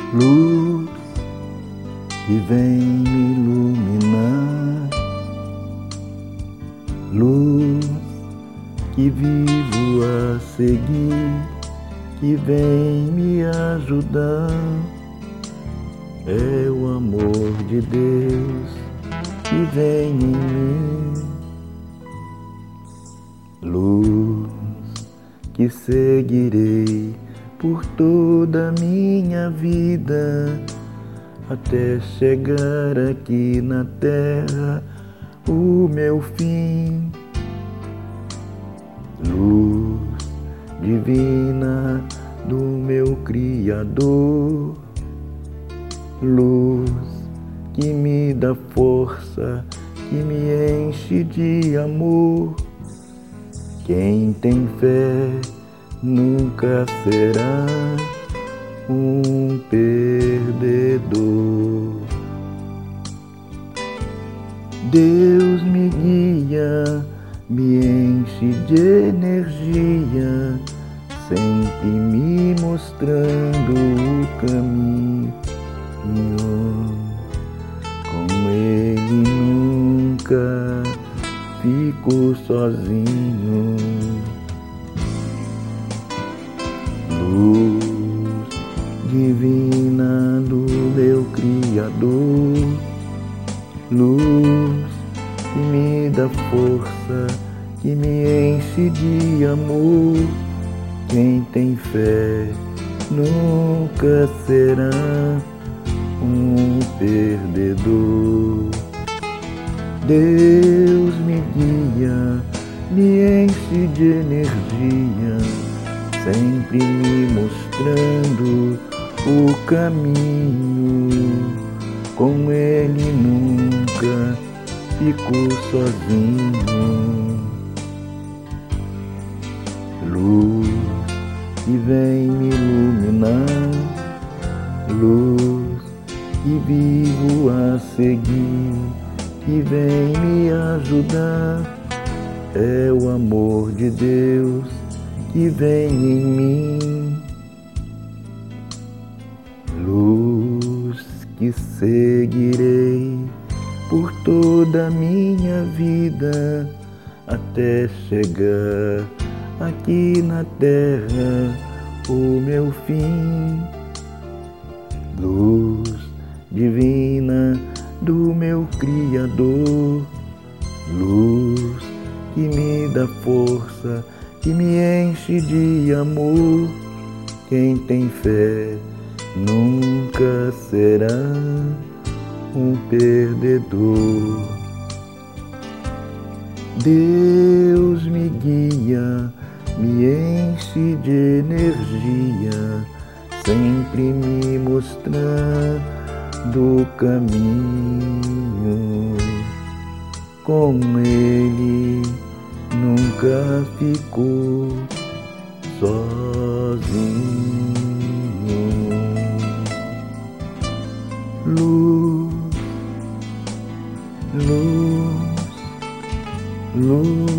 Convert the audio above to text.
luz que vem me iluminar, luz que vivo a seguir, que vem me ajudar. É o amor de Deus que vem em mim, luz que seguirei por toda a minha vida, até chegar aqui na terra o meu fim. Luz divina do meu Criador, luz que me dá força, que me enche de amor. Quem tem fé nunca será um perdedor. Deus me guia, me enche de energia, sempre me mostrando o caminho. Com Ele nunca fico sozinho. Luz divina do meu Criador, luz que me dá força, que me enche de amor. Quem tem fé nunca será um perdedor. Deus me guia, me enche de energia, sempre me mostrando o caminho. Com Ele nunca fico sozinho. Luz que vem me iluminar, luz que vivo a seguir, que vem me ajudar. É o amor de Deus que vem em mim, luz que seguirei por toda a minha vida, até chegar aqui na terra o meu fim. Luz divina do meu Criador, luz que me dá força, que me enche de amor. Quem tem fé nunca será um perdedor. Deus me guia, me enche de energia, sempre me mostrando o caminho. Com Ele nunca fico sozinho. Luz, luz, luz.